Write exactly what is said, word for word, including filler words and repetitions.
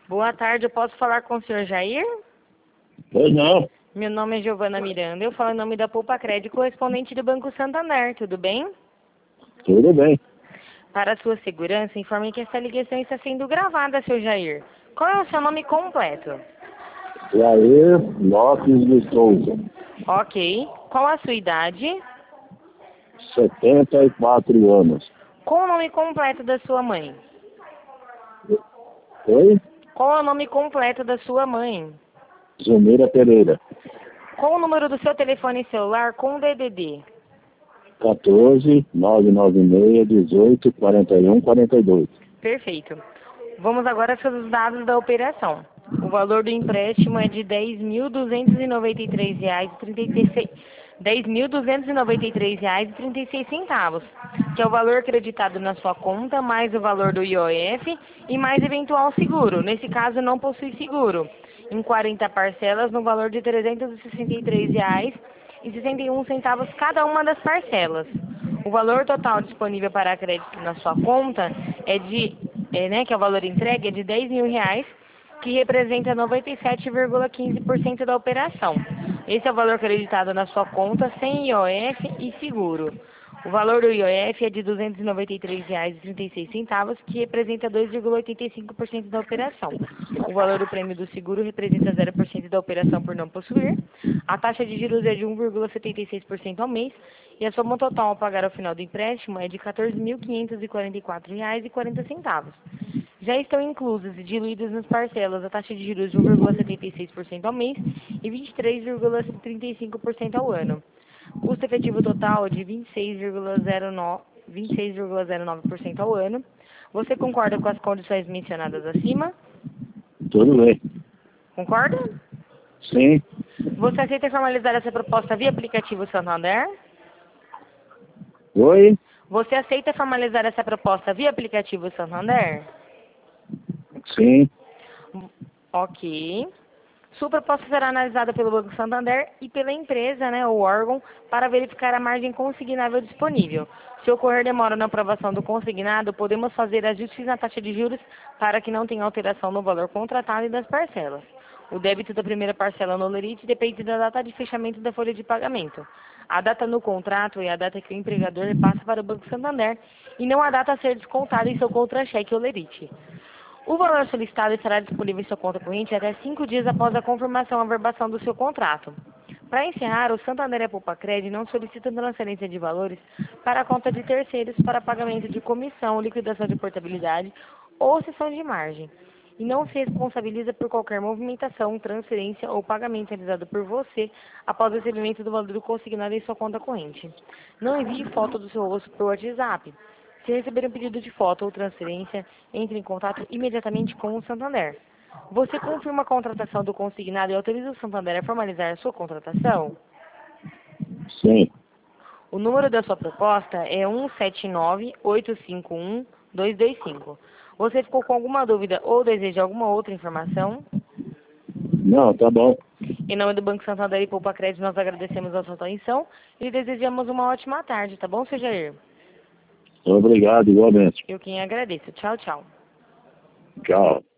Boa tarde, eu posso falar com o senhor Jair? Pois não. Meu nome é Giovana Miranda, eu falo em nome da Poupa Crédito, correspondente do Banco Santander, tudo bem? Tudo bem. Para a sua segurança, informe que essa ligação está sendo gravada, seu Jair. Qual é o seu nome completo? Jair Lopes de Souza, Ok. Qual a sua idade? setenta e quatro anos. Qual o nome completo da sua mãe? Oi? Qual é o nome completo da sua mãe? Zumira Pereira, Qual o número do seu telefone celular com D D D? quatorze, nove nove seis, dezoito, quarenta e um, quarenta e dois. Perfeito. Vamos agora para os dados da operação. O valor do empréstimo é de dez mil duzentos e noventa e três reais e trinta e seis dez mil duzentos e noventa e três reais e trinta e seis centavos, que é o valor acreditado na sua conta, mais o valor do I O F e mais eventual seguro. Nesse caso, não possui seguro. Em quarenta parcelas, no valor de trezentos e sessenta e três reais e sessenta e um centavos cada uma das parcelas. O valor total disponível para crédito na sua conta é de, é, né, que é o valor entregue, é de dez mil reais, que representa noventa e sete vírgula quinze por cento da operação. Esse é o valor acreditado na sua conta sem I O F e seguro. O valor do I O F é de duzentos e noventa e três reais e trinta e seis centavos, que representa dois vírgula oitenta e cinco por cento da operação. O valor do prêmio do seguro representa zero por cento da operação por não possuir. A taxa de juros é de um vírgula setenta e seis por cento ao mês. E a soma total a pagar ao final do empréstimo é de quatorze mil quinhentos e quarenta e quatro reais e quarenta centavos. Já estão inclusas e diluídas nas parcelas a taxa de juros de um vírgula setenta e seis por cento ao mês e vinte e três vírgula trinta e cinco por cento ao ano. Custo efetivo total de vinte e seis vírgula zero nove por cento ao ano. Você concorda com as condições mencionadas acima? Tudo bem. Concorda? Sim. Você aceita formalizar essa proposta via aplicativo Santander? Oi? Você aceita formalizar essa proposta via aplicativo Santander? Sim. Ok. Sua proposta será analisada pelo Banco Santander e pela empresa, né, ou órgão, para verificar a margem consignável disponível. Se ocorrer demora na aprovação do consignado, podemos fazer ajustes na taxa de juros para que não tenha alteração no valor contratado e das parcelas. O débito da primeira parcela no Lerite depende da data de fechamento da folha de pagamento. A data no contrato é a data que o empregador passa para o Banco Santander e não a data a ser descontada em seu contra-cheque ou Lerite. O valor solicitado estará disponível em sua conta corrente até cinco dias após a confirmação ou averbação do seu contrato. Para encerrar, o Santander e a Poupa Crédito não solicitam transferência de valores para a conta de terceiros para pagamento de comissão, liquidação de portabilidade ou cessão de margem. E não se responsabiliza por qualquer movimentação, transferência ou pagamento realizado por você após o recebimento do valor consignado em sua conta corrente. Não envie foto do seu rosto por WhatsApp. Se receber um pedido de foto ou transferência, entre em contato imediatamente com o Santander. Você confirma a contratação do consignado e autoriza o Santander a formalizar a sua contratação? Sim. O número da sua proposta é um sete nove oito cinco um dois dois cinco. Você ficou com alguma dúvida ou deseja alguma outra informação? Não, tá bom. Em nome do Banco Santander e Poupa Crédito, nós agradecemos a sua atenção e desejamos uma ótima tarde, tá bom, seu Jair? Obrigado, igualmente. Eu quem agradeço. Tchau, tchau. Tchau.